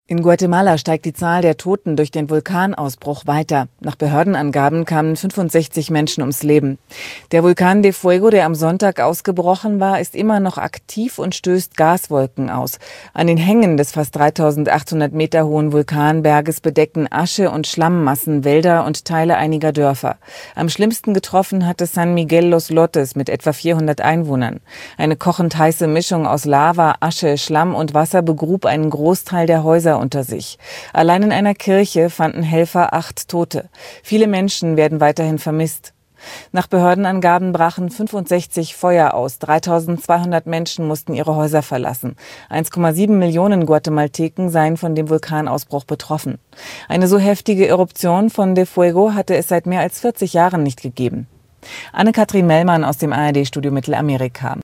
In Guatemala steigt die Zahl der Toten durch den Vulkanausbruch weiter. Nach Behördenangaben kamen 65 Menschen ums Leben. Der Vulkan de Fuego, der am Sonntag ausgebrochen war, ist immer noch aktiv und stößt Gaswolken aus. An den Hängen des fast 3.800 Meter hohen Vulkanberges bedecken Asche- und Schlammmassen Wälder und Teile einiger Dörfer. Am schlimmsten getroffen hatte San Miguel Los Lotes mit etwa 400 Einwohnern. Eine kochend heiße Mischung aus Lava, Asche, Schlamm und Wasser begrub einen Großteil der Häuser unter sich. Allein in einer Kirche fanden Helfer 8 Tote. Viele Menschen werden weiterhin vermisst. Nach Behördenangaben brachen 65 Feuer aus. 3.200 Menschen mussten ihre Häuser verlassen. 1,7 Millionen Guatemalteken seien von dem Vulkanausbruch betroffen. Eine so heftige Eruption von de Fuego hatte es seit mehr als 40 Jahren nicht gegeben. Anne-Kathrin Mellmann aus dem ARD-Studio Mittelamerika.